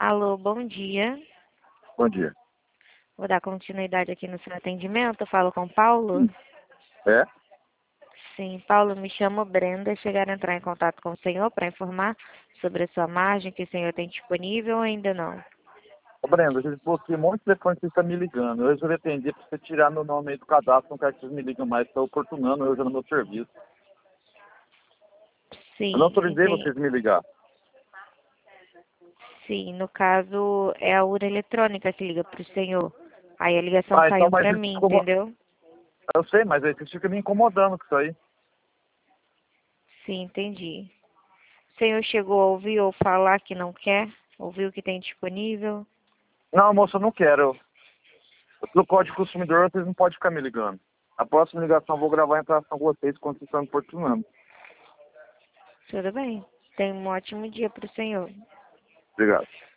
Alô, bom dia. Bom dia. Vou dar continuidade aqui no seu atendimento. Eu falo com o Paulo? É? Sim, Paulo, me chamo Brenda. Chegaram a entrar em contato com o senhor para informar sobre a sua margem que o senhor tem disponível ou ainda não? Ô, Brenda, a gente bloqueia um monte de telefone que você está me ligando. Eu resolvi atender para você tirar meu nome aí do cadastro, não quero que vocês me ligam mais, está oportunando eu já no meu serviço. Eu não Sim, autorizei vocês me ligar. sim, no caso é a urna eletrônica que liga para o senhor. Aí a ligação Então, caiu mas para isso mim, entendeu? eu sei, mas aí vocês ficam me incomodando com isso aí. Sim, entendi. O senhor chegou a ouvir ou falar que não quer? Ouviu o que tem disponível? Não, moça, eu não quero. Pelo Código Consumidor, vocês não podem ficar me ligando. A próxima ligação eu vou gravar a interação com vocês quando vocês estão me importunando. Tudo bem. Tenha um ótimo dia para o senhor. Obrigado.